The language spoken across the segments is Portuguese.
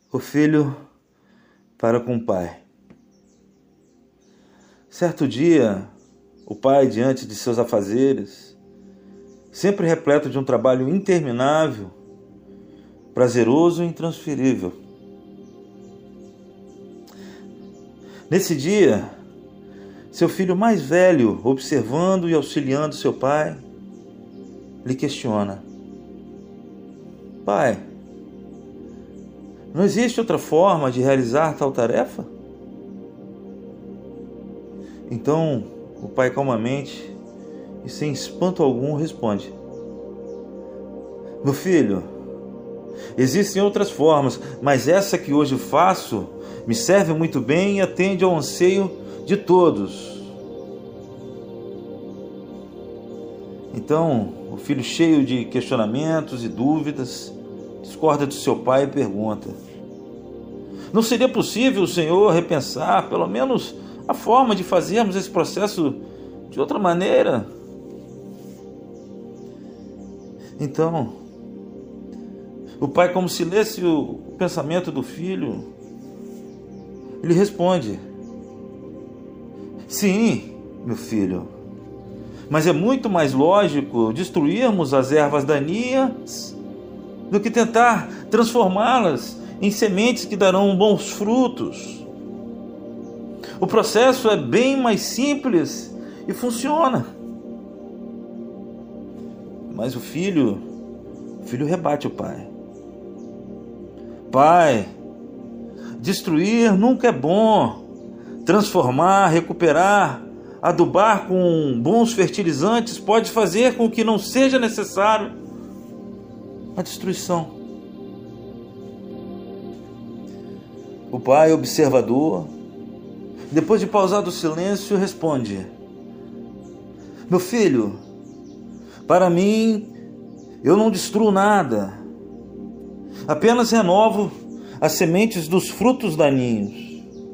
O filho para com o pai. Certo dia, o pai, diante de seus afazeres, sempre repleto de um trabalho interminável, prazeroso e intransferível. Nesse dia, seu filho mais velho, observando e auxiliando seu pai, lhe questiona: Pai, não existe outra forma de realizar tal tarefa? Então, o pai calmamente e sem espanto algum responde: Meu filho, existem outras formas, mas essa que hoje faço me serve muito bem e atende ao anseio de todos. Então, o filho, cheio de questionamentos e dúvidas, discorda do seu pai e pergunta: Não seria possível o senhor repensar, pelo menos, a forma de fazermos esse processo de outra maneira? Então, o pai, como se lesse o pensamento do filho, ele responde: Sim, meu filho, mas é muito mais lógico destruirmos as ervas daninhas do que tentar transformá-las em sementes que darão bons frutos. O processo é bem mais simples e funciona. Mas o filho rebate o pai: Pai, destruir nunca é bom. Transformar, recuperar, adubar com bons fertilizantes pode fazer com que não seja necessário a destruição. O pai, observador, depois de pausado o silêncio, responde: Meu filho, para mim, eu não destruo nada. Apenas renovo as sementes dos frutos daninhos.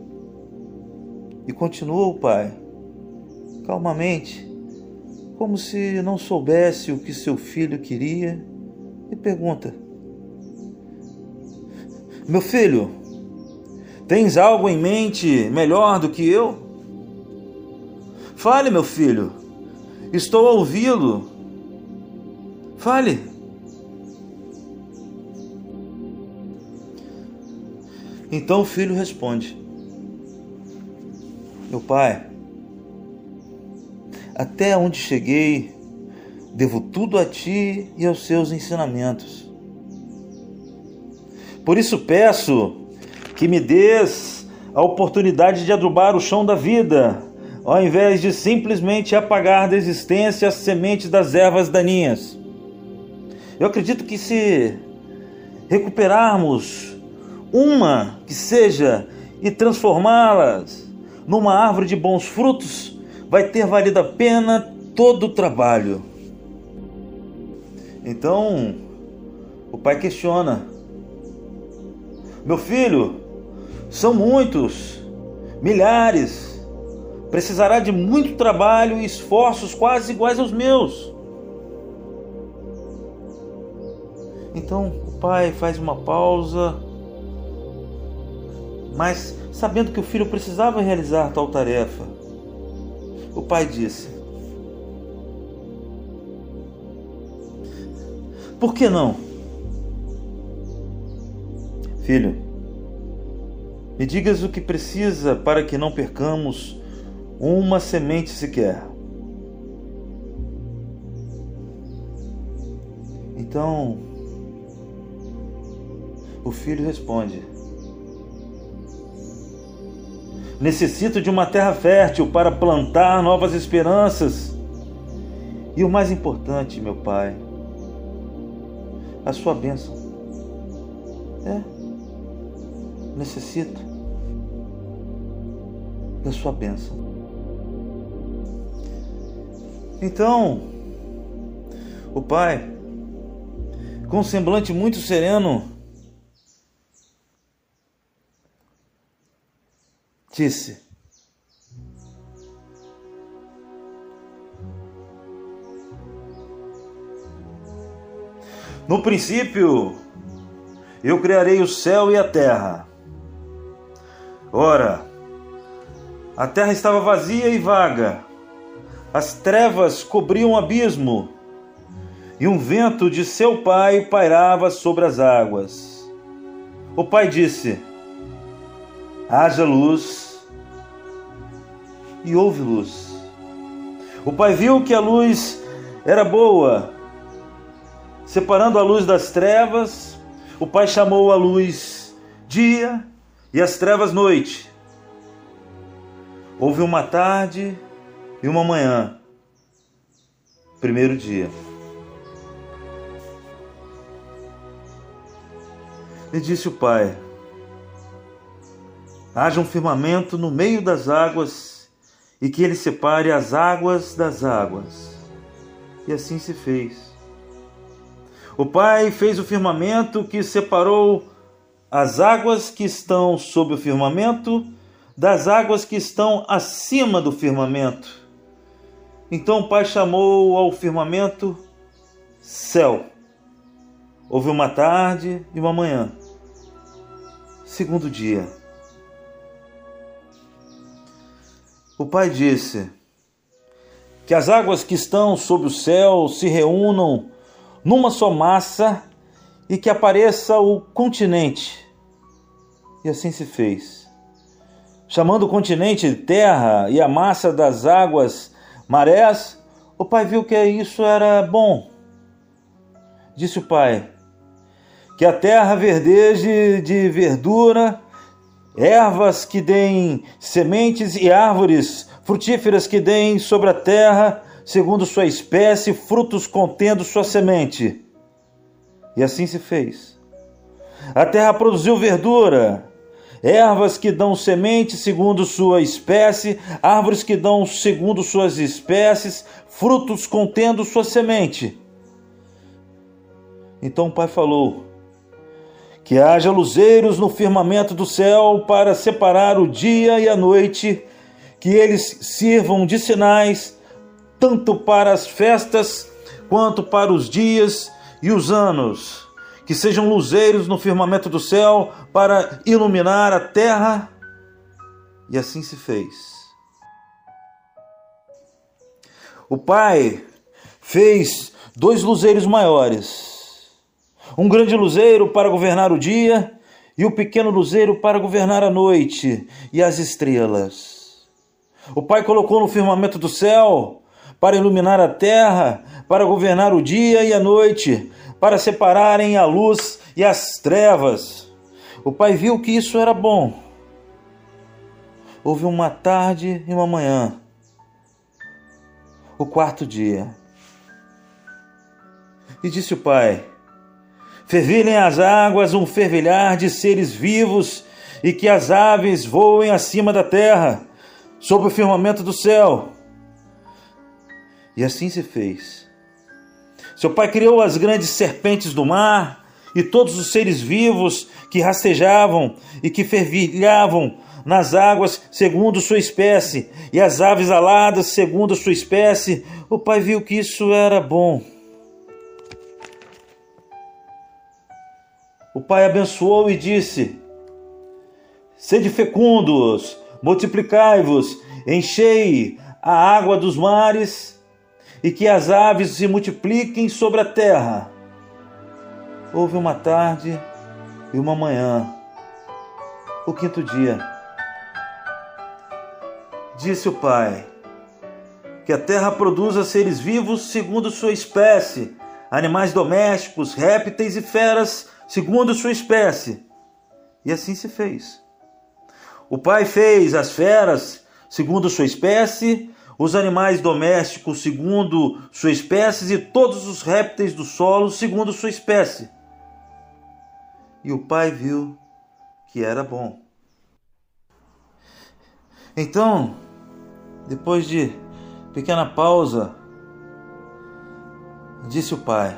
E continua o pai, calmamente, como se não soubesse o que seu filho queria, e pergunta: Meu filho, tens algo em mente melhor do que eu? Fale, meu filho, estou a ouvi-lo. Fale. Então o filho responde: Meu pai, até onde cheguei, devo tudo a ti e aos seus ensinamentos. Por isso peço que me dês a oportunidade de adubar o chão da vida, ao invés de simplesmente apagar da existência as sementes das ervas daninhas. Eu acredito que se recuperarmos uma que seja e transformá-las numa árvore de bons frutos, vai ter valido a pena todo o trabalho. Então, o pai questiona: Meu filho, são muitos, milhares. Precisará de muito trabalho e esforços quase iguais aos meus. Então, o pai faz uma pausa, mas sabendo que o filho precisava realizar tal tarefa, o pai disse: Por que não? Filho, me digas o que precisa para que não percamos uma semente sequer. Então, o filho responde: Necessito de uma terra fértil para plantar novas esperanças. E o mais importante, meu pai, a sua bênção. Necessito da sua bênção. Então, o pai, com um semblante muito sereno, disse: No princípio, eu criarei o céu e a terra. Ora, a terra estava vazia e vaga, as trevas cobriam o abismo, e um vento de seu Pai pairava sobre as águas. O Pai disse: haja luz, e houve luz. O Pai viu que a luz era boa, separando a luz das trevas. O Pai chamou a luz dia e as trevas noite. Houve uma tarde e uma manhã, primeiro dia. E disse o Pai: haja um firmamento no meio das águas, e que ele separe as águas das águas. E assim se fez. O Pai fez o firmamento que separou as águas que estão sob o firmamento das águas que estão acima do firmamento. Então o Pai chamou ao firmamento céu. Houve uma tarde e uma manhã, segundo dia. O Pai disse que as águas que estão sob o céu se reúnam numa só massa e que apareça o continente. E assim se fez. Chamando o continente de terra e a massa das águas marés, o Pai viu que isso era bom. Disse o Pai: que a terra verdeje de verdura, ervas que deem sementes e árvores frutíferas que deem sobre a terra, segundo sua espécie, frutos contendo sua semente. E assim se fez. A terra produziu verdura, ervas que dão semente segundo sua espécie, árvores que dão segundo suas espécies, frutos contendo sua semente. Então o Pai falou: que haja luzeiros no firmamento do céu para separar o dia e a noite, que eles sirvam de sinais, tanto para as festas quanto para os dias e os anos. Que sejam luzeiros no firmamento do céu para iluminar a terra. E assim se fez. O Pai fez 2 luzeiros maiores. Um grande luzeiro para governar o dia e o pequeno luzeiro para governar a noite e as estrelas. O Pai colocou no firmamento do céu para iluminar a terra, para governar o dia e a noite, para separarem a luz e as trevas. O Pai viu que isso era bom. Houve uma tarde e uma manhã, o 4º dia. E disse o Pai: fervilhem as águas um fervilhar de seres vivos, e que as aves voem acima da terra, sob o firmamento do céu. E assim se fez. Seu Pai criou as grandes serpentes do mar e todos os seres vivos que rastejavam e que fervilhavam nas águas segundo sua espécie, e as aves aladas segundo sua espécie. O Pai viu que isso era bom. O Pai abençoou e disse: sede fecundos, multiplicai-vos, enchei a água dos mares, e que as aves se multipliquem sobre a terra. Houve uma tarde e uma manhã, o 5º dia. Disse o Pai: que a terra produza seres vivos segundo sua espécie, animais domésticos, répteis e feras segundo sua espécie. E assim se fez. O Pai fez as feras segundo sua espécie, os animais domésticos segundo sua espécie e todos os répteis do solo segundo sua espécie. E o Pai viu que era bom. Então, depois de pequena pausa, disse o Pai: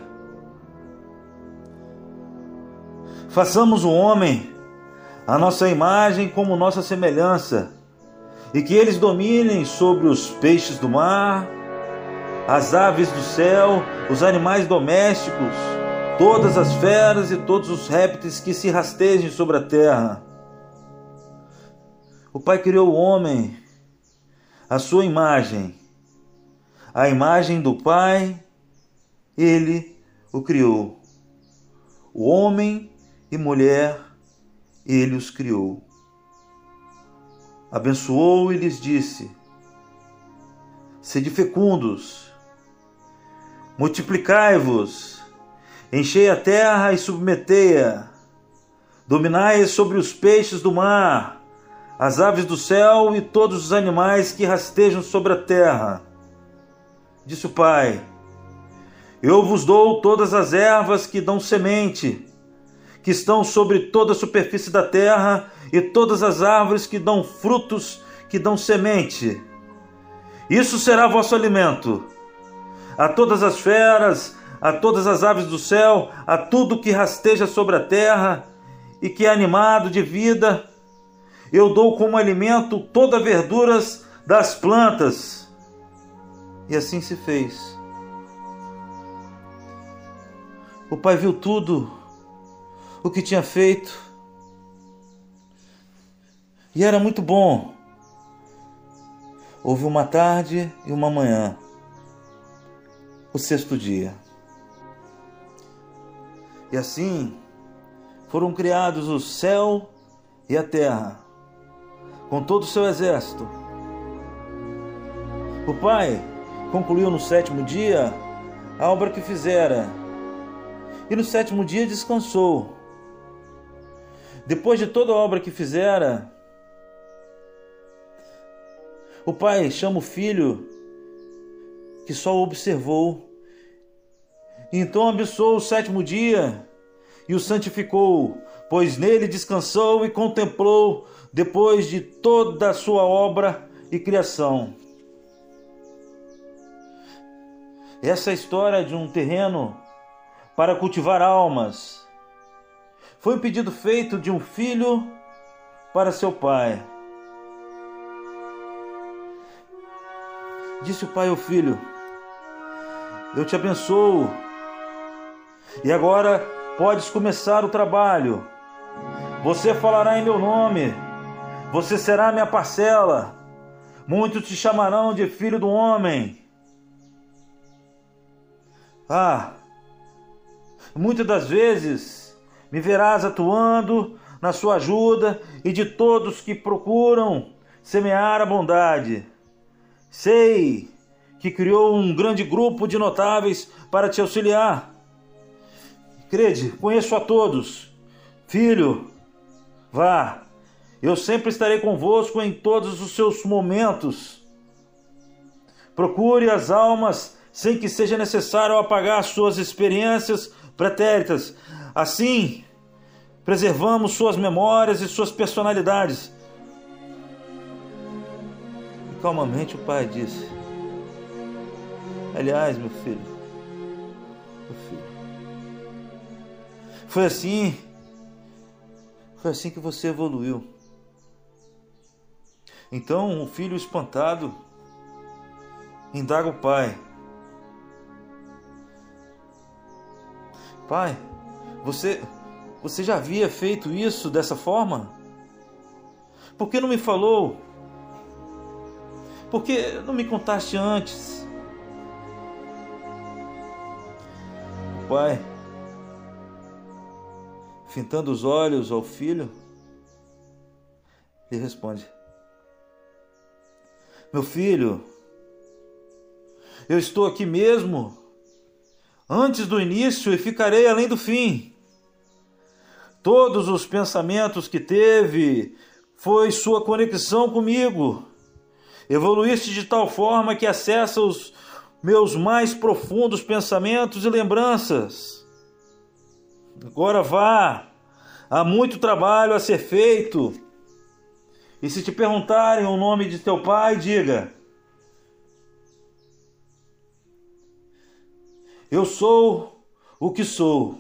façamos o homem a nossa imagem como nossa semelhança, e que eles dominem sobre os peixes do mar, as aves do céu, os animais domésticos, todas as feras e todos os répteis que se rastejem sobre a terra. O Pai criou o homem à sua imagem. A imagem do Pai, Ele o criou. O homem e mulher, Ele os criou. Abençoou e lhes disse: sede fecundos, multiplicai-vos, enchei a terra e submetei-a, dominai sobre os peixes do mar, as aves do céu e todos os animais que rastejam sobre a terra. Disse o Pai: eu vos dou todas as ervas que dão semente, que estão sobre toda a superfície da terra, e todas as árvores que dão frutos, que dão semente. Isso será vosso alimento. A todas as feras, a todas as aves do céu, a tudo que rasteja sobre a terra e que é animado de vida, eu dou como alimento todas as verduras das plantas. E assim se fez. O Pai viu tudo o que tinha feito e era muito bom. Houve uma tarde e uma manhã, o sexto dia. E assim foram criados o céu e a terra, com todo o seu exército. O Pai concluiu no sétimo dia a obra que fizera, e no sétimo dia descansou. Depois de toda a obra que fizera, o Pai chama o Filho, que só o observou, e então abençoou o sétimo dia e o santificou, pois nele descansou e contemplou depois de toda a sua obra e criação. Essa é a história de um terreno para cultivar almas. Foi um pedido feito de um filho para seu pai. Disse o pai ao filho: eu te abençoo, e agora podes começar o trabalho. Você falará em meu nome, você será minha parcela. Muitos te chamarão de filho do homem. Muitas das vezes me verás atuando na sua ajuda e de todos que procuram semear a bondade. Sei que criou um grande grupo de notáveis para te auxiliar. Crede, conheço a todos. Filho, vá, eu sempre estarei convosco em todos os seus momentos. Procure as almas sem que seja necessário apagar suas experiências pretéritas. Assim, preservamos suas memórias e suas personalidades. E calmamente o pai disse: aliás, meu filho, foi assim que você evoluiu. Então o filho, espantado, indaga o pai: pai, você já havia feito isso dessa forma? Por que não me falou? Por que não me contaste antes? O pai, fitando os olhos ao filho, lhe responde: meu filho, eu estou aqui mesmo, antes do início, e ficarei além do fim. Todos os pensamentos que teve foi sua conexão comigo. Evoluíste de tal forma que acessa os meus mais profundos pensamentos e lembranças. Agora vá, há muito trabalho a ser feito. E se te perguntarem o nome de teu pai, diga: eu sou o que sou.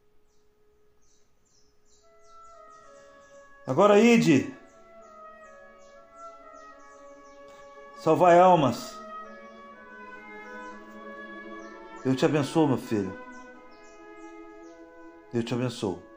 Agora ide, salvai almas. Eu te abençoo, meu filho. Deus te abençoe.